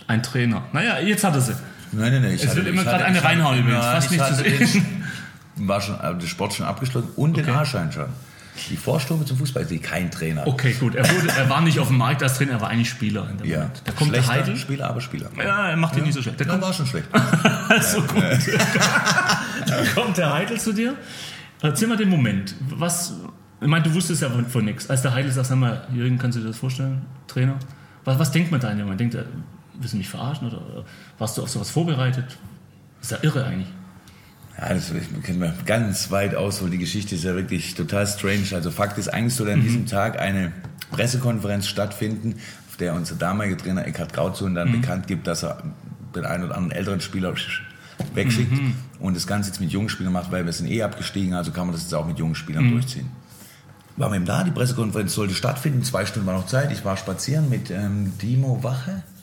Ein Trainer. Naja, jetzt hat er sie. Nein. Es will immer gerade eine reinhauen übrigens. Fast nicht zu sehen. War schon der Sport schon abgeschlossen und den A-Schein schon. Die Vorstufe zum Fußball ist kein Trainer. Okay, gut. Er war nicht auf dem Markt als Trainer, er war eigentlich Spieler. In dem Moment. Da kommt der Heidel. Spieler, aber Spieler. Ja, er macht ihn nicht so schlecht. Der war schon schlecht. So gut. Dann kommt der Heidel zu dir. Erzähl mal den Moment. Ich meine, du wusstest ja von nichts. Als der Heidel sagt, sag mal, Jürgen, kannst du dir das vorstellen, Trainer? Was denkt man da in dem Moment? Denkt er, willst du mich verarschen oder warst du auf sowas vorbereitet? Ist ja irre eigentlich. Ja, das können wir ganz weit ausholen. Die Geschichte ist ja wirklich total strange. Also Fakt ist, eigentlich soll an diesem Tag eine Pressekonferenz stattfinden, auf der unser damaliger Trainer Eckhard Grauzun dann bekannt gibt, dass er den einen oder anderen älteren Spieler wegschickt und das Ganze jetzt mit jungen Spielern macht, weil wir sind abgestiegen, also kann man das jetzt auch mit jungen Spielern durchziehen. Waren wir eben da, die Pressekonferenz sollte stattfinden, 2 Stunden war noch Zeit, ich war spazieren mit Dimo Wache.